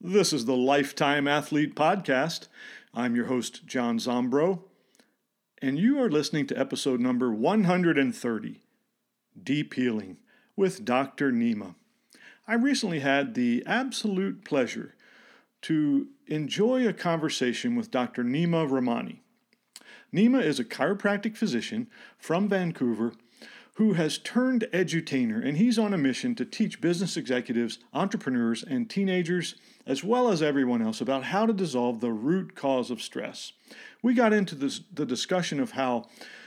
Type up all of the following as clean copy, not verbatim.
This is the Lifetime Athlete Podcast. I'm your host, John Zombro, and you are listening to episode number 130, Deep Healing, with Dr. Nima. I recently had the absolute pleasure to enjoy a conversation with Dr. Nima Rahmani. Nima is a chiropractic physician from Vancouver who has turned edutainer, and he's on a mission to teach business executives, entrepreneurs, and teenagers, as well as everyone else, about how to dissolve the root cause of stress. We got into the discussion of how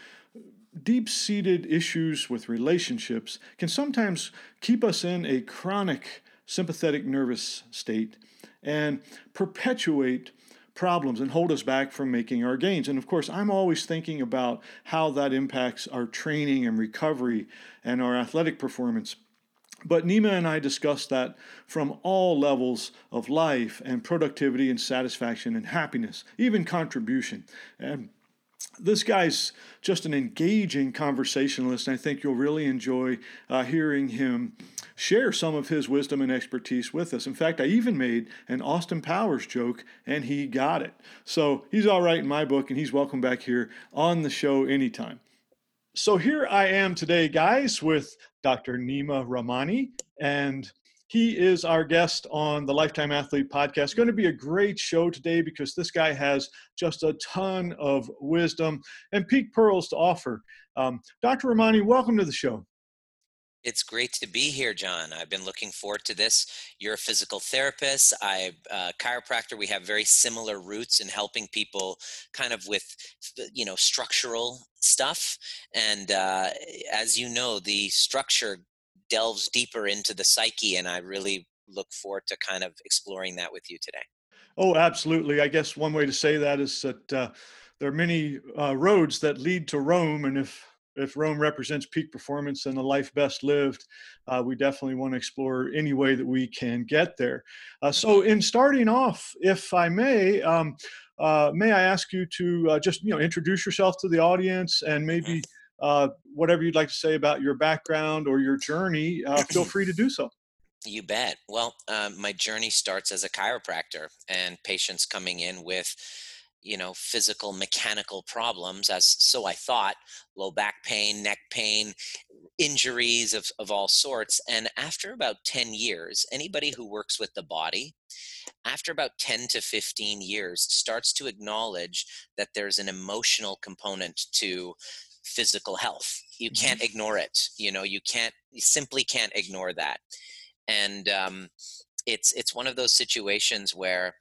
deep-seated issues with relationships can sometimes keep us in a chronic sympathetic nervous state and perpetuate problems and hold us back from making our gains. And of course, I'm always thinking about how that impacts our training and recovery and our athletic performance. But Nima and I discussed that from all levels of life and productivity and satisfaction and happiness, even contribution. And this guy's just an engaging conversationalist, and I think you'll really enjoy hearing him share some of his wisdom and expertise with us. In fact, I even made an Austin Powers joke, and he got it. So he's all right in my book, and he's welcome back here on the show anytime. So here I am today, guys, with Dr. Nima Rahmani, and he is our guest on the Lifetime Athlete Podcast. It's going to be a great show today because this guy has just a ton of wisdom and peak pearls to offer. Dr. Rahmani, welcome to the show. It's great to be here, John. I've been looking forward to this. You're a physical therapist. I'm a chiropractor. We have very similar roots in helping people kind of with, structural stuff. And as you know, the structure delves deeper into the psyche, and I really look forward to kind of exploring that with you today. Oh, absolutely. I guess one way to say that is that there are many roads that lead to Rome, and if Rome represents peak performance and a life best lived, we definitely want to explore any way that we can get there. So in starting off, if I may I ask you to just introduce yourself to the audience and maybe whatever you'd like to say about your background or your journey, feel free to do so. You bet. Well, my journey starts as a chiropractor and patients coming in with physical mechanical problems, as so I thought, low back pain, neck pain, injuries of all sorts. And after about 10 years, anybody who works with the body, after about 10 to 15 years, starts to acknowledge that there's an emotional component to physical health. You can't ignore it. You simply can't ignore that. And it's one of those situations where,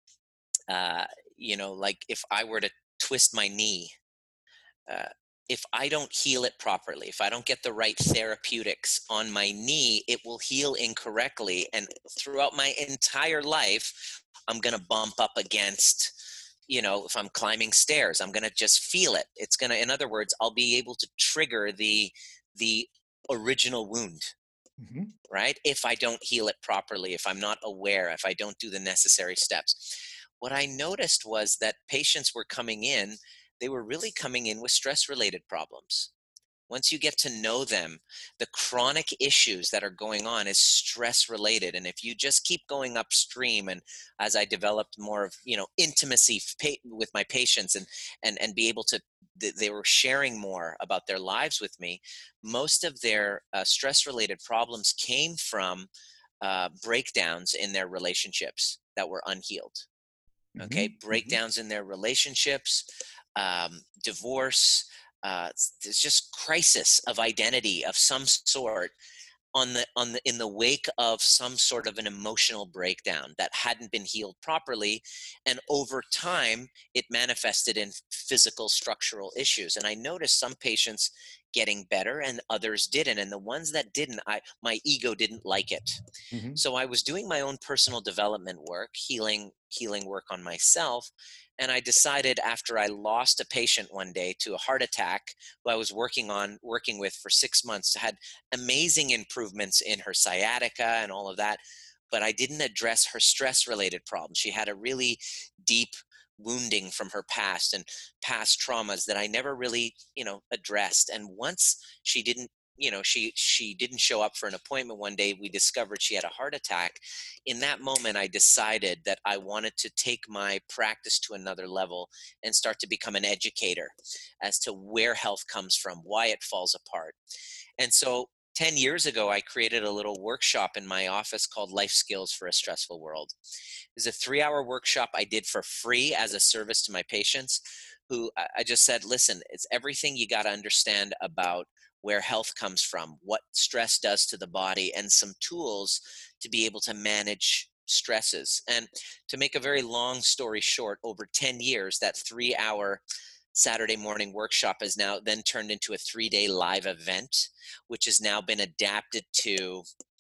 like if I were to twist my knee, uh, if I don't heal it properly, if I don't get the right therapeutics on my knee, it will heal incorrectly. And throughout my entire life, I'm going to bump up against, if I'm climbing stairs, I'm going to just feel it. It's going to, in other words, I'll be able to trigger the original wound. Mm-hmm. Right? If I don't heal it properly, if I'm not aware, if I don't do the necessary steps. What I noticed was that patients were coming in, they were really coming in with stress-related problems. Once you get to know them, the chronic issues that are going on is stress related. And if you just keep going upstream, and as I developed more of, intimacy with my patients and be able to, they were sharing more about their lives with me, most of their stress related problems came from breakdowns in their relationships that were unhealed. Okay. Breakdowns in their relationships, divorce, there's just crisis of identity of some sort in the wake of some sort of an emotional breakdown that hadn't been healed properly, and over time it manifested in physical structural issues. And I noticed some patients getting better and others didn't, and the ones that didn't, my ego didn't like it. So I was doing my own personal development work, healing work on myself. And I decided, after I lost a patient one day to a heart attack who I was working with for 6 months, had amazing improvements in her sciatica and all of that, but I didn't address her stress related problems. She had a really deep wounding from her past and past traumas that I never really, addressed. And once she didn't she didn't show up for an appointment one day. We discovered she had a heart attack. In that moment, I decided that I wanted to take my practice to another level and start to become an educator as to where health comes from, why it falls apart. And so 10 years ago, I created a little workshop in my office called Life Skills for a Stressful World. It was a 3-hour workshop I did for free as a service to my patients, who I just said, listen, it's everything you got to understand about where health comes from, what stress does to the body, and some tools to be able to manage stresses. And to make a very long story short, over 10 years, that 3-hour Saturday morning workshop has now then turned into a 3-day live event, which has now been adapted to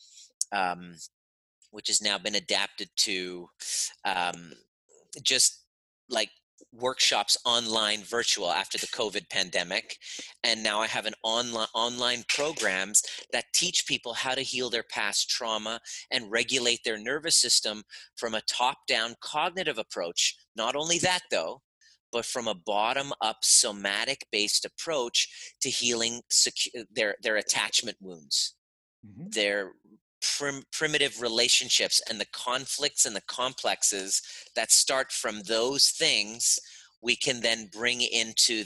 um, which has now been adapted to um, just like workshops online virtual after the COVID pandemic. And now I have an online programs that teach people how to heal their past trauma and regulate their nervous system from a top down cognitive approach. Not only that though, but from a bottom up somatic based approach to healing their attachment wounds, Hmm. their primitive relationships, and the conflicts and the complexes that start from those things. We can then bring into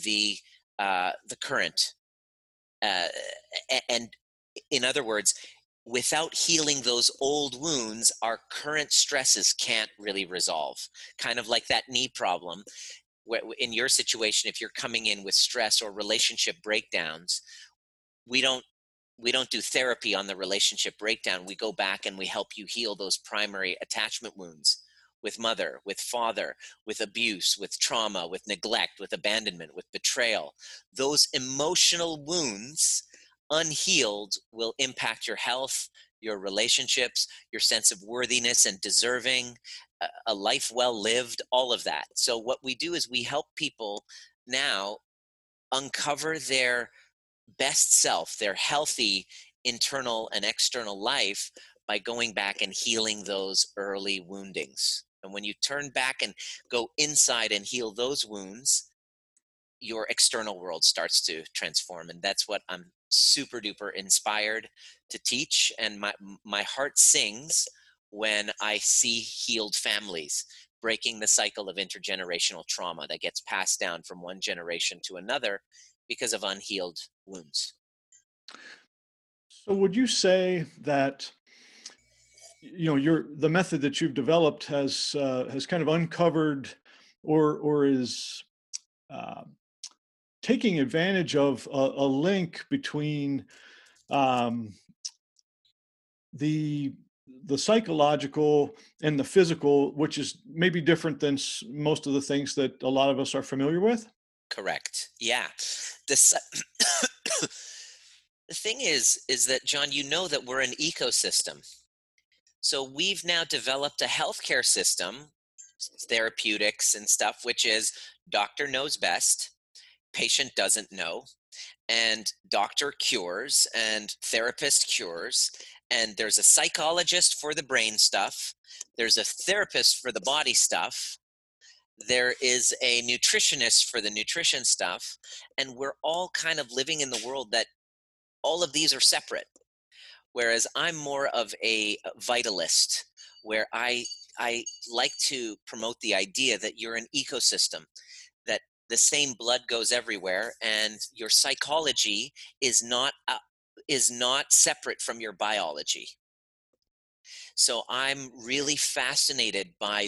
the current, uh, and in other words, without healing those old wounds, our current stresses can't really resolve. Kind of like that knee problem, where in your situation, if you're coming in with stress or relationship breakdowns, we don't we don't do therapy on the relationship breakdown. We go back and we help you heal those primary attachment wounds with mother, with father, with abuse, with trauma, with neglect, with abandonment, with betrayal. Those emotional wounds, unhealed, will impact your health, your relationships, your sense of worthiness and deserving, a life well lived, all of that. So, what we do is we help people now uncover their best self, their healthy internal and external life, by going back and healing those early woundings. And when you turn back and go inside and heal those wounds, your external world starts to transform. And that's what I'm super duper inspired to teach. And my heart sings when I see healed families breaking the cycle of intergenerational trauma that gets passed down from one generation to another because of unhealed wounds. So would you say that your the method that you've developed has kind of uncovered or is uh, taking advantage of a link between um, the the psychological and the physical, which is maybe different than most of the things that a lot of us are familiar with? Correct. Yeah. The s- the thing is that John, you know that we're an ecosystem. So we've now developed a healthcare system, therapeutics and stuff, which is doctor knows best, patient doesn't know, and doctor cures and therapist cures, and there's a psychologist for the brain stuff, there's a therapist for the body stuff, there is a nutritionist for the nutrition stuff, and we're all kind of living in the world that all of these are separate. Whereas I'm more of a vitalist, where I like to promote the idea that you're an ecosystem, that the same blood goes everywhere, and your psychology is not separate from your biology. So I'm really fascinated by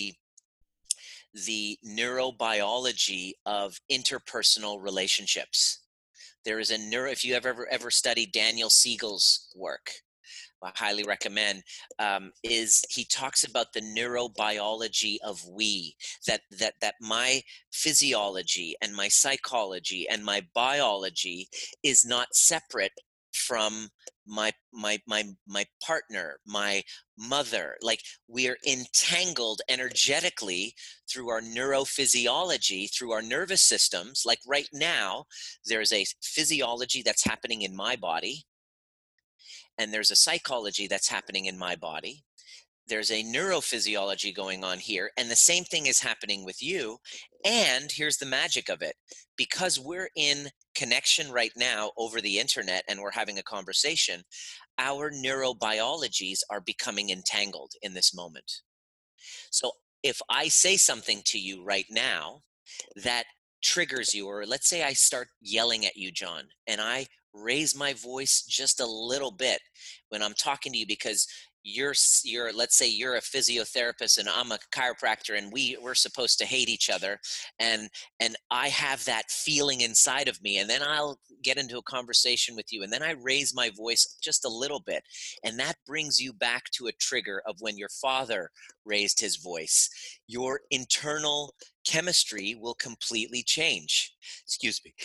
the neurobiology of interpersonal relationships. There is a neuro, if you have ever studied Daniel Siegel's work, I highly recommend, is he talks about the neurobiology of we, that my physiology and my psychology and my biology is not separate from my partner, my mother. Like, we're entangled energetically through our neurophysiology, through our nervous systems. Like right now, there's a physiology that's happening in my body, and there's a psychology that's happening in my body. there's a neurophysiology going on here, and the same thing is happening with you. And here's the magic of it, because we're in connection right now over the internet and we're having a conversation, our neurobiologies are becoming entangled in this moment. So if I say something to you right now that triggers you, or let's say I start yelling at you, John, and I raise my voice just a little bit when I'm talking to you because you're let's say you're a physiotherapist and I'm a chiropractor, and we're supposed to hate each other, and I have that feeling inside of me, and then I'll get into a conversation with you and then I raise my voice just a little bit, and that brings you back to a trigger of when your father raised his voice. Your internal chemistry will completely change. Excuse me,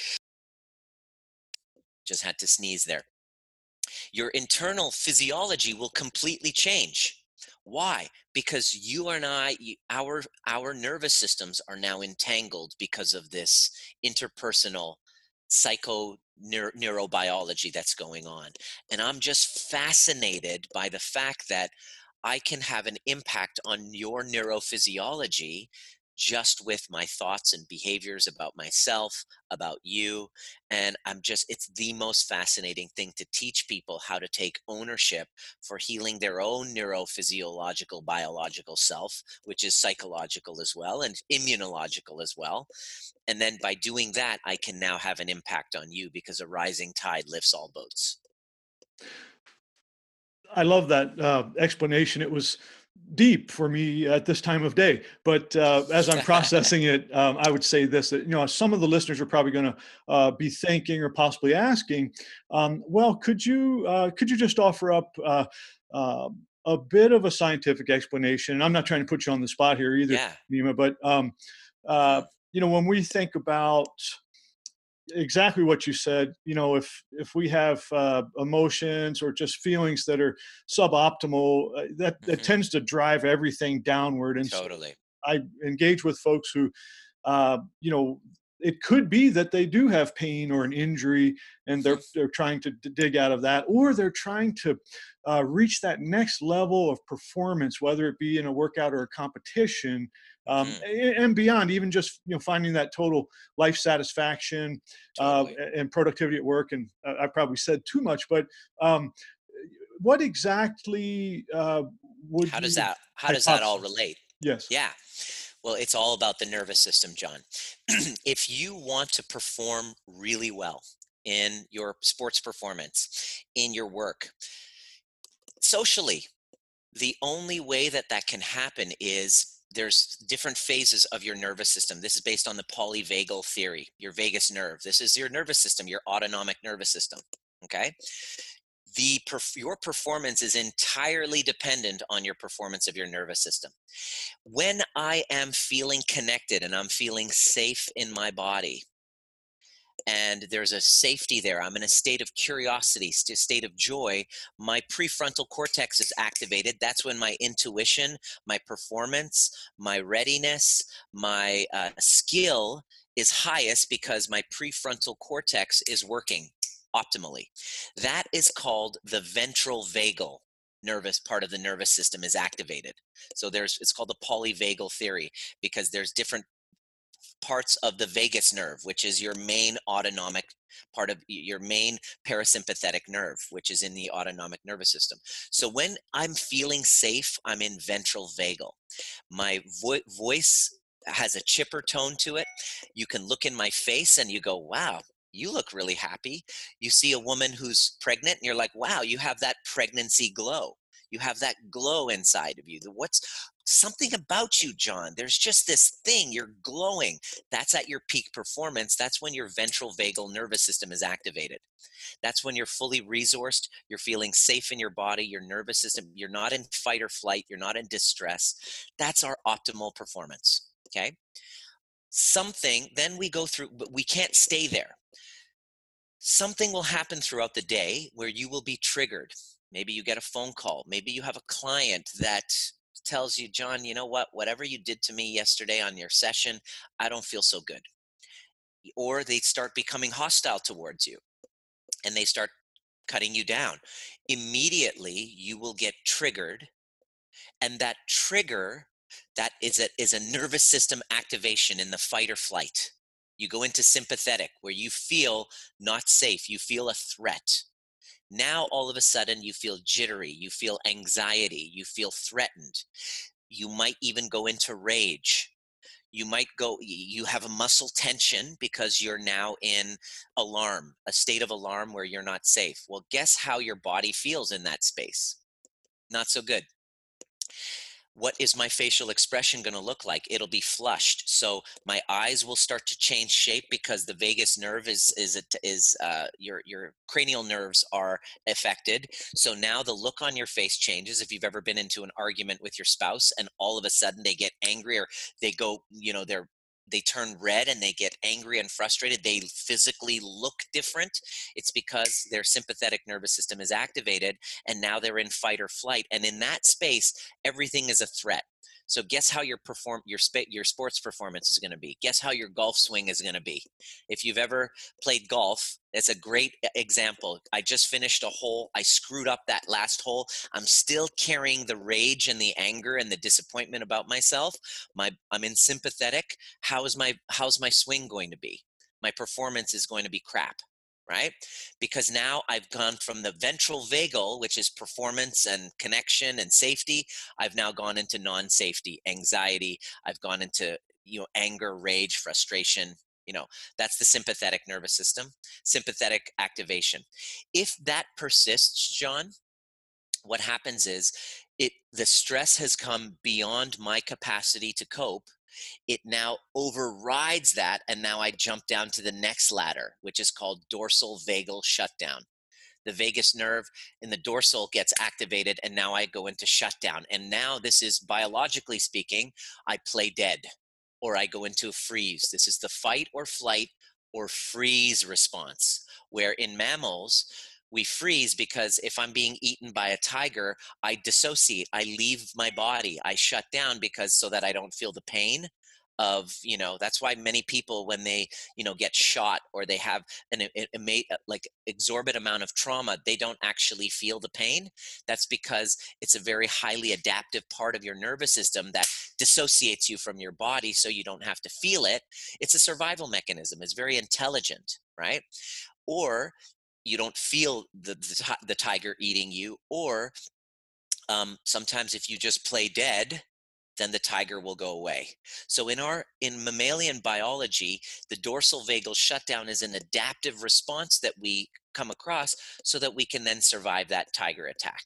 just had to sneeze there. Your internal physiology will completely change. Why? Because you and I, our nervous systems are now entangled because of this interpersonal neurobiology that's going on. And I'm just fascinated by the fact that I can have an impact on your neurophysiology just with my thoughts and behaviors about myself, about you. And it's the most fascinating thing to teach people how to take ownership for healing their own neurophysiological, biological self, which is psychological as well and immunological as well. And then by doing that, I can now have an impact on you because a rising tide lifts all boats. I love that explanation. It was deep for me at this time of day, but as I'm processing it, I would say this: that some of the listeners are probably going to be thinking or possibly asking, well, could you just offer up uh, a bit of a scientific explanation? And I'm not trying to put you on the spot here either, Yeah. Nima, but uh, Hmm. when we think about exactly what you said, if we have emotions or just feelings that are suboptimal, that Hmm. tends to drive everything downward. And so Totally. I engage with folks who uh, you know it could be that they do have pain or an injury, and Hmm. they're trying to dig out of that, or they're trying to reach that next level of performance, whether it be in a workout or a competition, Hmm. and beyond, even just finding that total life satisfaction Totally. and productivity at work. And I probably said too much, but um, what exactly would you How does that all hypothesize? relate? Yes. Yeah. Well, it's all about the nervous system, John. If you want to perform really well in your sports performance, in your work, socially, the only way that that can happen is there's different phases of your nervous system. This is based on the polyvagal theory, your vagus nerve. This is your nervous system, your autonomic nervous system. Okay. Your performance is entirely dependent on your performance of your nervous system. When I am feeling connected and I'm feeling safe in my body, and there's a safety there, I'm in a state of curiosity, state of joy, my prefrontal cortex is activated. That's when my intuition, my performance, my readiness, my skill is highest because my prefrontal cortex is working optimally. That is called the ventral vagal nervous part of the nervous system is activated. So it's called the polyvagal theory, because there's different parts of the vagus nerve, which is your main autonomic part of your main parasympathetic nerve, which is in the autonomic nervous system. So when I'm feeling safe, I'm in ventral vagal. My voice has a chipper tone to it. You can look in my face and you go, wow, you look really happy. You see a woman who's pregnant and you're like, wow, you have that pregnancy glow. You have that glow inside of you. What's something about you, John? There's just this thing, you're glowing. That's at your peak performance. That's when your ventral vagal nervous system is activated. That's when you're fully resourced, you're feeling safe in your body, your nervous system, you're not in fight or flight, you're not in distress. That's our optimal performance. Okay. Something, then we go through, but we can't stay there. Something will happen throughout the day where you will be triggered. Maybe you get a phone call. Maybe you have a client that tells you, John, you know what? Whatever you did to me yesterday on your session, I don't feel so good. Or they start becoming hostile towards you and they start cutting you down. Immediately, you will get triggered And that trigger, that is a nervous system activation in the fight or flight. You go into sympathetic where you feel not safe, you feel a threat. Now all of a sudden you feel jittery, you feel anxiety, you feel threatened. You might even go into rage. You have a muscle tension because you're now in alarm, a state of alarm where you're not safe. Well, guess how your body feels in that space? Not so good. What is my facial expression going to look like? It'll be flushed. So my eyes will start to change shape because the vagus nerve your cranial nerves are affected. So now the look on your face changes. If you've ever been into an argument with your spouse and all of a sudden they get angry, or they go, they turn red and they get angry and frustrated, they physically look different. It's because their sympathetic nervous system is activated, and now they're in fight or flight. And in that space, everything is a threat. So guess how your sports performance is going to be. Guess how your golf swing is going to be. If you've ever played golf, that's a great example. I just finished a hole. I screwed up that last hole. I'm still carrying the rage and the anger and the disappointment about myself. I'm in sympathetic. How's my swing going to be? My performance is going to be crap, right? Because now I've gone from the ventral vagal, which is performance and connection and safety. I've now gone into non-safety, anxiety. I've gone into, anger, rage, frustration. That's the sympathetic nervous system, sympathetic activation. If that persists, John, what happens is the stress has come beyond my capacity to cope. It now overrides that, and now I jump down to the next ladder, which is called dorsal vagal shutdown. The vagus nerve in the dorsal gets activated, and now I go into shutdown. And now, this is biologically speaking, I play dead, or I go into a freeze. This is the fight or flight or freeze response, where in mammals we freeze because if I'm being eaten by a tiger, I dissociate, I leave my body, I shut down, because so that I don't feel the pain of, that's why many people, when they, get shot, or they have like exorbitant amount of trauma, they don't actually feel the pain. That's because it's a very highly adaptive part of your nervous system that dissociates you from your body so you don't have to feel it. It's a survival mechanism. It's very intelligent, right? Or you don't feel the tiger eating you, or sometimes if you just play dead, then the tiger will go away. So in mammalian biology, the dorsal vagal shutdown is an adaptive response that we come across so that we can then survive that tiger attack.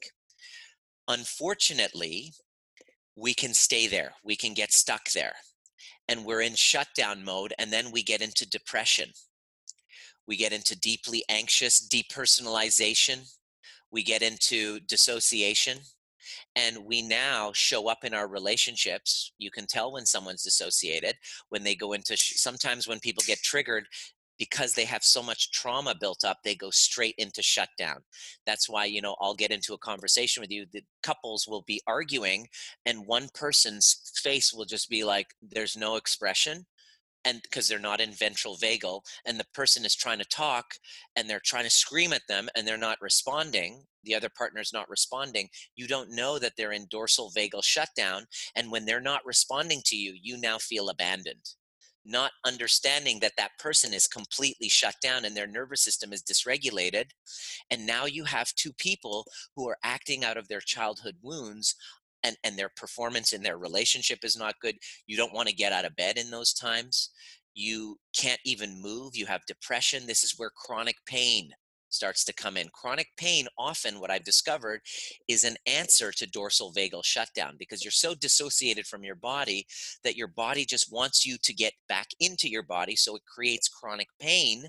Unfortunately, we can stay there. We can get stuck there. And we're in shutdown mode, and then we get into depression. We get into deeply anxious depersonalization. We get into dissociation. And we now show up in our relationships. You can tell when someone's dissociated when they go into sometimes when people get triggered because they have so much trauma built up, they go straight into shutdown. That's why, I'll get into a conversation with you. The couples will be arguing, and one person's face will just be like, there's no expression, and because they're not in ventral vagal, and the person is trying to talk and they're trying to scream at them and they're not responding, the other partner's not responding, you don't know that they're in dorsal vagal shutdown. And when they're not responding to you, you now feel abandoned, not understanding that that person is completely shut down and their nervous system is dysregulated. And now you have two people who are acting out of their childhood wounds, and their performance in their relationship is not good. You don't want to get out of bed in those times. You can't even move. You have depression. This is where chronic pain starts to come in. Chronic pain, often what I've discovered, is an answer to dorsal vagal shutdown, because you're so dissociated from your body that your body just wants you to get back into your body. So it creates chronic pain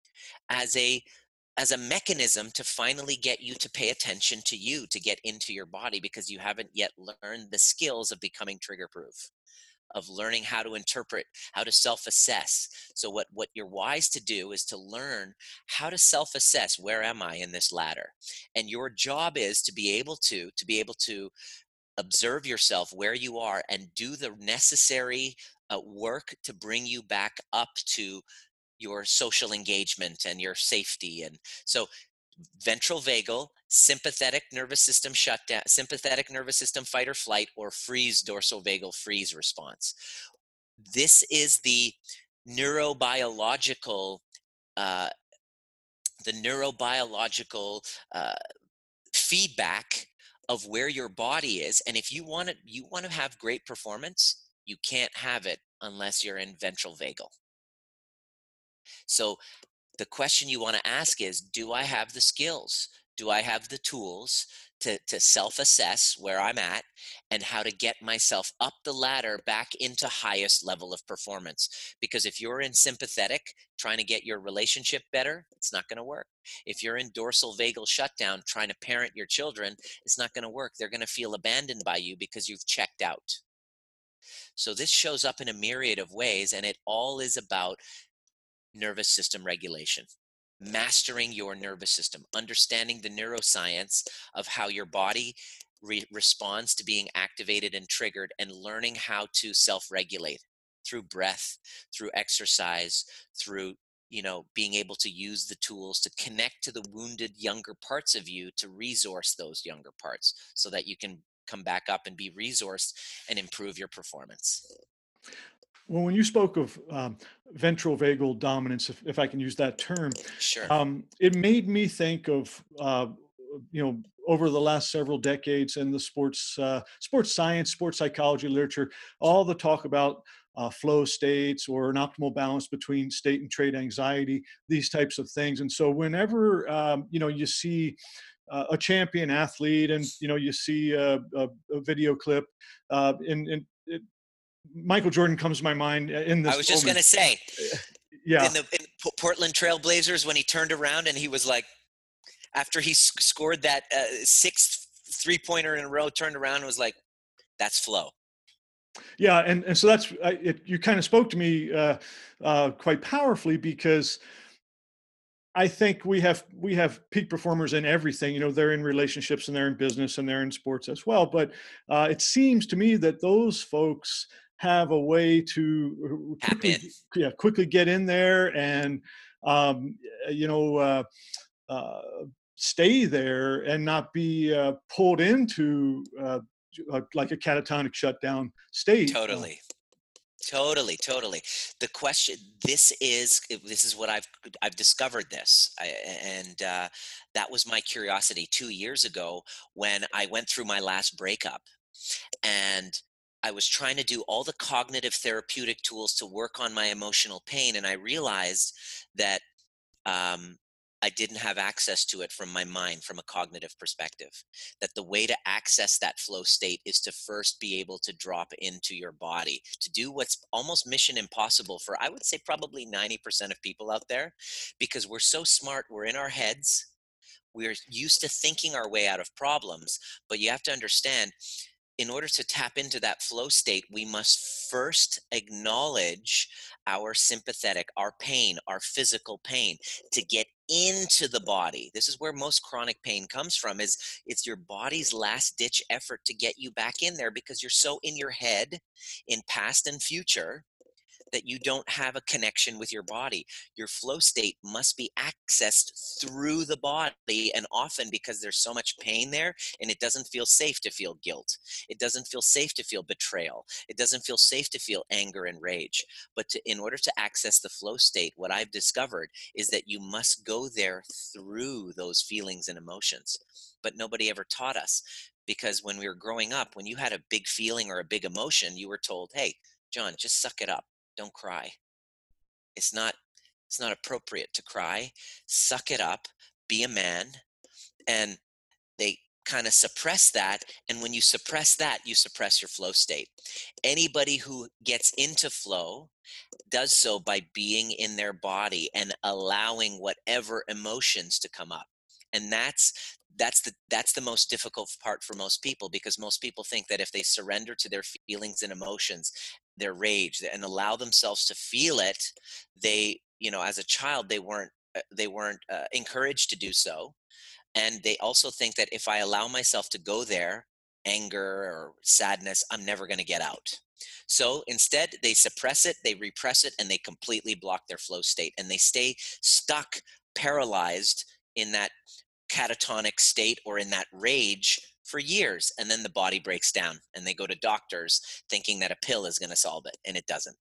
as a mechanism to finally get you to pay attention to you, to get into your body, because you haven't yet learned the skills of becoming trigger proof, of learning how to interpret, how to self-assess. So what you're wise to do is to learn how to self-assess. Where am I in this ladder? And your job is to be able to observe yourself where you are and do the necessary work to bring you back up to your social engagement and your safety. And so Ventral vagal, sympathetic nervous system shutdown, sympathetic nervous system fight or flight, or freeze, dorsal vagal freeze response. This is neurobiological uh, the neurobiological uh, feedback of where your body is. And if you want to have great performance, you can't have it unless you're in ventral vagal. So the question you want to ask is, do I have the skills? Do I have the tools to self-assess where I'm at and how to get myself up the ladder back into highest level of performance? Because if you're in sympathetic trying to get your relationship better, it's not going to work. If you're in dorsal vagal shutdown trying to parent your children, it's not going to work. They're going to feel abandoned by you because you've checked out. So this shows up in a myriad of ways, and it all is about nervous system regulation, mastering your nervous system, understanding the neuroscience of how your body responds to being activated and triggered, and learning how to self-regulate through breath, through exercise, through being able to use the tools to connect to the wounded younger parts of you, to resource those younger parts so that you can come back up and be resourced and improve your performance. Well, when you spoke of ventral vagal dominance, if I can use that term, Sure. it made me think of over the last several decades in the sports science, sports psychology literature, all the talk about flow states or an optimal balance between state and trait anxiety, these types of things. And so, whenever you see a champion athlete, and you see a video clip, and Michael Jordan comes to my mind in I this was just going moment. to say, Yeah, in Portland Trailblazers, when he turned around and he was like, after he scored that sixth 3-pointer in a row, turned around and was like, "That's flow." yeah, and so you kind of spoke to me quite powerfully, because I think we have peak performers in everything. They're in relationships and they're in business and they're in sports as well. But it seems to me that those folks have a way to Tap in. quickly get in there and um, you know uh, stay there and not be pulled into like a catatonic shutdown state. Totally. Totally, totally. The question, this is what I've discovered this, and that was my curiosity 2 years ago when I went through my last breakup, and I was trying to do all the cognitive therapeutic tools to work on my emotional pain, and I realized that um, I didn't have access to it from my mind, from a cognitive perspective. That the way to access that flow state is to first be able to drop into your body, to do what's almost mission impossible for, I would say, probably 90% of people out there, because we're so smart, we're in our heads. We're used to thinking our way out of problems, but you have to understand, in order to tap into that flow state, we must first acknowledge our sympathetic, our pain, our physical pain, to get into the body. This is where most chronic pain comes from, is it's your body's last ditch effort to get you back in there, because you're so in your head, in past and future, that you don't have a connection with your body. Your flow state must be accessed through the body. And often, because there's so much pain there, and it doesn't feel safe to feel guilt, it doesn't feel safe to feel betrayal, it doesn't feel safe to feel anger and rage. But in order to access the flow state, what I've discovered is that you must go there through those feelings and emotions. But nobody ever taught us, because when we were growing up, when you had a big feeling or a big emotion, you were told, "Hey, John, just suck it up. Don't cry. It's not it's not appropriate to cry. Suck it up. Be a man." And they kind of suppress that, and when you suppress that, you suppress your flow state. Anybody who gets into flow does so by being in their body and allowing whatever emotions to come up. And that's the most difficult part for most people, because most people think that if they surrender to their feelings and emotions, their rage, and allow themselves to feel it, as a child, they weren't encouraged to do so. And they also think that if I allow myself to go there, anger or sadness, I'm never going to get out. So instead, they suppress it, they repress it, and they completely block their flow state. And they stay stuck, paralyzed in that catatonic state or in that rage for years. And then the body breaks down and they go to doctors thinking that a pill is going to solve it, and it doesn't.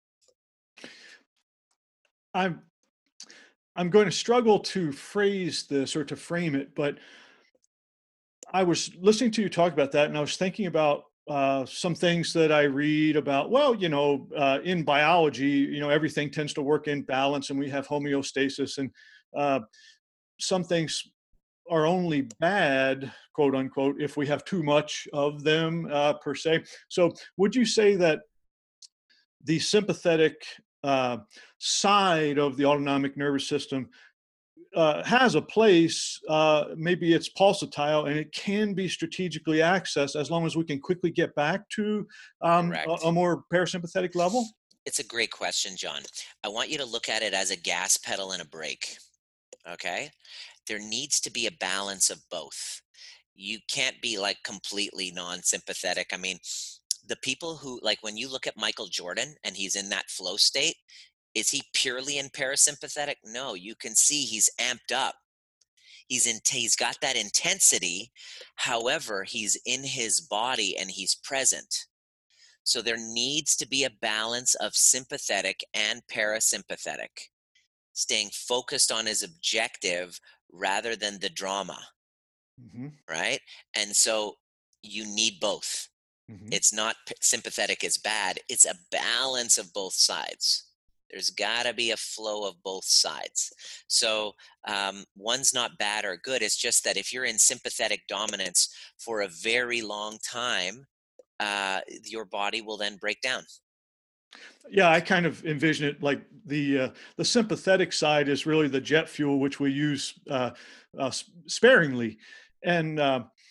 I'm I'm going to struggle to phrase this or to frame it, but I was listening to you talk about that, and I was thinking about some things that I read about. Well, in biology, everything tends to work in balance, and we have homeostasis, and uh, some things are only bad, quote unquote, if we have too much of them, per se. So, would you say that the sympathetic uh, side of the autonomic nervous system has a place? Maybe it's pulsatile and it can be strategically accessed as long as we can quickly get back to a Correct. more parasympathetic level? It's a great question, John. I want you to look at it as a gas pedal and a brake. Okay. There needs to be a balance of both. You can't be like completely non sympathetic. I mean, the people who, like, when you look at Michael Jordan and he's in that flow state, is he purely in parasympathetic? No, you can see he's amped up. He's got that intensity. However, he's in his body and he's present. So there needs to be a balance of sympathetic and parasympathetic, staying focused on his objective rather than the drama, Hmm. right? And so you need both. Hmm. It's not sympathetic is bad, it's a balance of both sides. There's got to be a flow of both sides. So one's not bad or good. It's just that if you're in sympathetic dominance for a very long time, your body will then break down. Yeah, I kind of envision it like the sympathetic side is really the jet fuel, which we use sparingly, and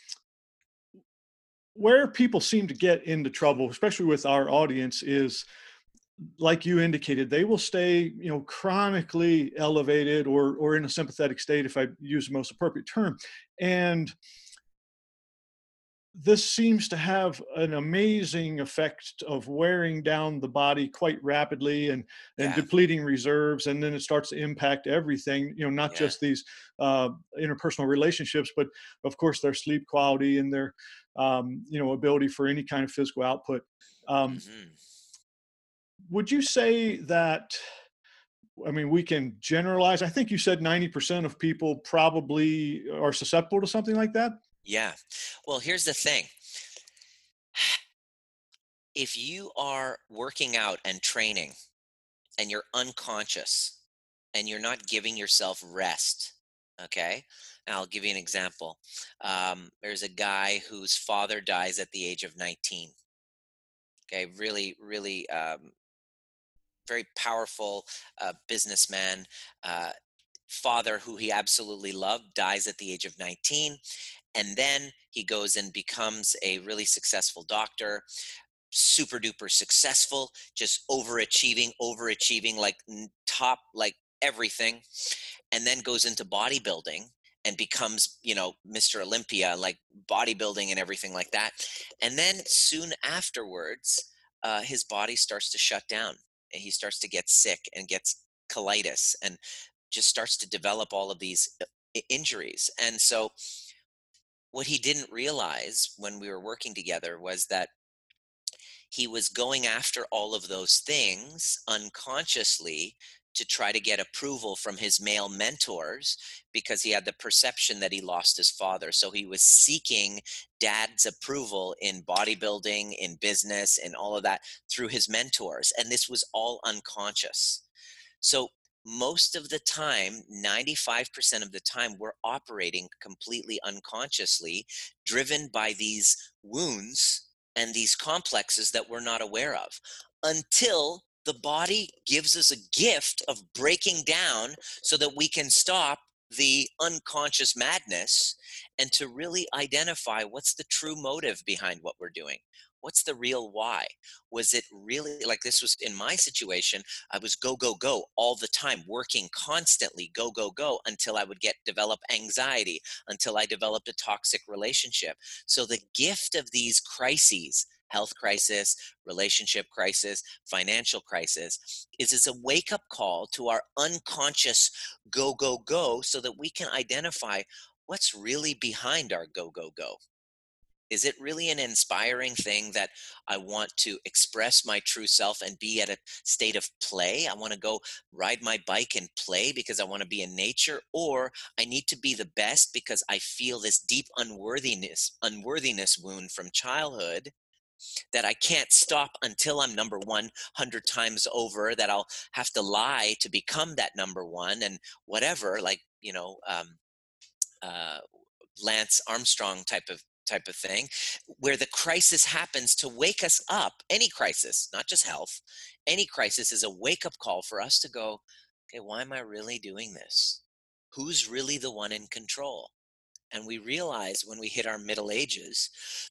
where people seem to get into trouble, especially with our audience, is like you indicated, they will stay, chronically elevated or in a sympathetic state, if I use the most appropriate term. And this seems to have an amazing effect of wearing down the body quite rapidly and Yeah, depleting reserves, and then it starts to impact everything, not yeah. just these interpersonal relationships, but of course their sleep quality and their ability for any kind of physical output. um, Hmm. would you say that, I mean, we can generalize? I think you said 90% of people probably are susceptible to something like that. Yeah. Well, here's the thing. If you are working out and training and you're unconscious and you're not giving yourself rest, okay? And I'll give you an example. There's a guy whose father dies at the age of 19. Okay, really, really very powerful businessman. Uh, Father who he absolutely loved dies at the age of 19. And then he goes and becomes a really successful doctor, super duper successful, just overachieving, like top, like everything. And then goes into bodybuilding and becomes, Mr. Olympia, like bodybuilding and everything like that. And then soon afterwards, his body starts to shut down and he starts to get sick and gets colitis and just starts to develop all of these injuries. And so what he didn't realize when we were working together was that he was going after all of those things unconsciously to try to get approval from his male mentors because he had the perception that he lost his father. So he was seeking dad's approval in bodybuilding, in business, and all of that through his mentors. And this was all unconscious. So most of the time, 95% of the time, we're operating completely unconsciously, driven by these wounds and these complexes that we're not aware of until the body gives us a gift of breaking down so that we can stop the unconscious madness and to really identify what's the true motive behind what we're doing. What's the real why? Was it really like this was in my situation? I was go, go, go all the time, working constantly, go, go, go, until I would develop anxiety, until I developed a toxic relationship. So the gift of these crises, health crisis, relationship crisis, financial crisis, is a wake up call to our unconscious go, go, go, so that we can identify, what's really behind our go, go, go? Is it really an inspiring thing that I want to express my true self and be at a state of play? I want to go ride my bike and play because I want to be in nature, or I need to be the best because I feel this deep unworthiness wound from childhood that I can't stop until I'm number 100 times over, that I'll have to lie to become that number one and whatever, like, uh, Lance Armstrong type of thing, where the crisis happens to wake us up. Any crisis, not just health, any crisis is a wake up call for us to go, okay, why am I really doing this? Who's really the one in control? And we realize when we hit our middle ages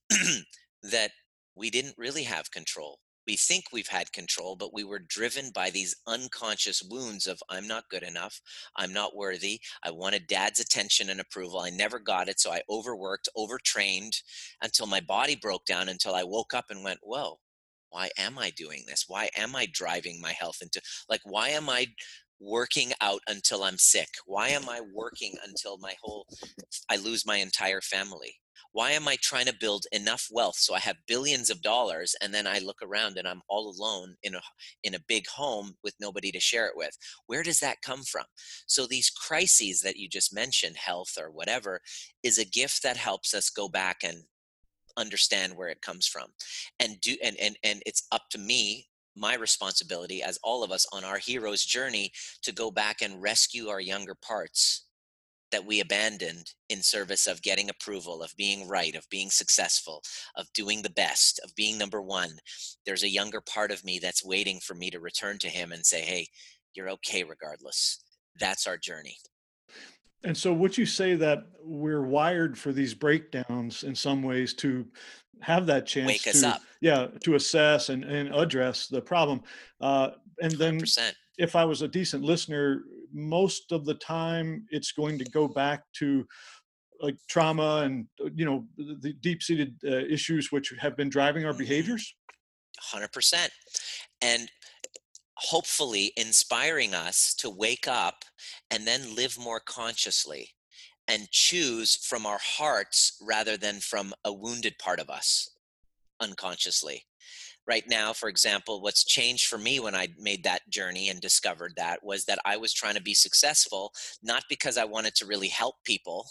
that we didn't really have control. We think we've had control, but we were driven by these unconscious wounds of I'm not good enough, I'm not worthy, I wanted dad's attention and approval, I never got it, so I overworked, overtrained until my body broke down, until I woke up and went, whoa, why am I doing this? Why am I driving my health into, like, why am I working out until I'm sick? Why am I working until I lose my entire family? Why am I trying to build enough wealth so I have billions of dollars and then I look around and I'm all alone in a big home with nobody to share it with? Where does that come from? So these crises that you just mentioned, health or whatever, is a gift that helps us go back and understand where it comes from, and do and it's up to me, my responsibility, as all of us on our hero's journey, to go back and rescue our younger parts that we abandoned in service of getting approval, of being right, of being successful, of doing the best, of being number one. There's a younger part of me that's waiting for me to return to him and say, hey, you're okay regardless. That's our journey. And so, would you say that we're wired for these breakdowns in some ways to have that chance Wake us to, up. yeah, to assess and address the problem? And then, 100%. if I was a decent listener, most of the time it's going to go back to like trauma and the deep-seated issues which have been driving our Mhm. behaviors. 100%. And hopefully inspiring us to wake up and then live more consciously and choose from our hearts rather than from a wounded part of us unconsciously. Right now, for example, what's changed for me when I made that journey and discovered that was that I was trying to be successful, not because I wanted to really help people,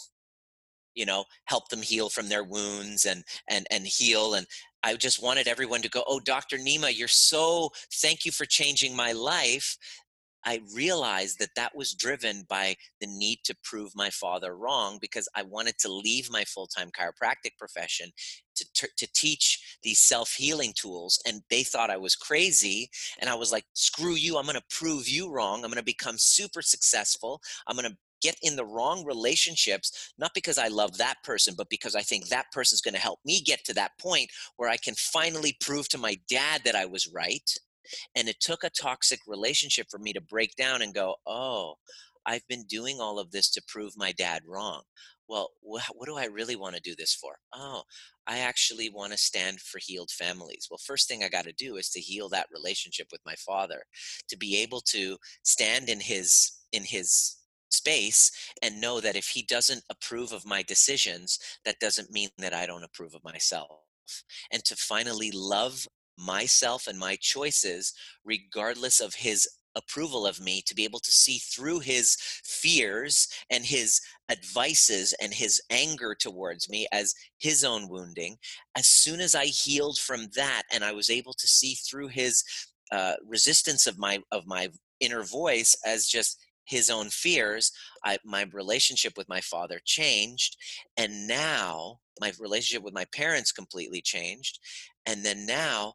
help them heal from their wounds and heal. And I just wanted everyone to go, oh, Dr. Nima, thank you for changing my life. I realized that that was driven by the need to prove my father wrong, because I wanted to leave my full-time chiropractic profession to teach these self-healing tools. And they thought I was crazy. And I was like, screw you. I'm going to prove you wrong. I'm going to become super successful. I'm going to get in the wrong relationships, not because I love that person, but because I think that person's going to help me get to that point where I can finally prove to my dad that I was right. And it took a toxic relationship for me to break down and go, oh, I've been doing all of this to prove my dad wrong. Well, what do I really want to do this for? Oh, I actually want to stand for healed families. Well, first thing I got to do is to heal that relationship with my father, to be able to stand in his space and know that if he doesn't approve of my decisions, that doesn't mean that I don't approve of myself. And to finally love myself and my choices regardless of his approval of me, to be able to see through his fears and his advices and his anger towards me as his own wounding. As soon as I healed from that and I was able to see through his resistance of my inner voice as just his own fears, my relationship with my father changed. And now my relationship with my parents completely changed. And then now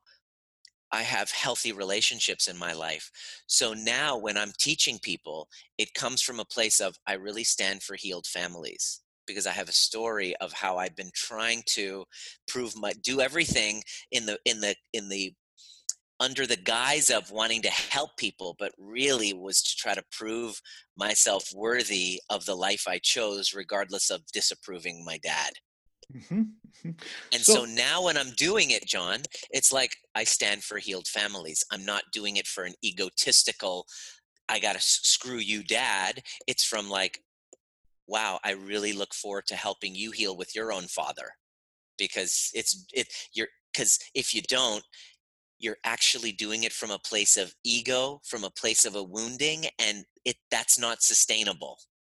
I have healthy relationships in my life. So now when I'm teaching people, it comes from a place of I really stand for healed families, because I have a story of how I've been trying to do everything in the under the guise of wanting to help people, but really was to try to prove myself worthy of the life I chose, regardless of disapproving my dad. Mhm, mhm. And so So, now when I'm doing it, John, it's like I stand for healed families. I'm not doing it for an egotistical, I got to screw you, dad. It's from like, wow, I really look forward to helping you heal with your own father, because you're, because if you don't, you're actually doing it from a place of ego, from a place of a wounding, and that's not sustainable.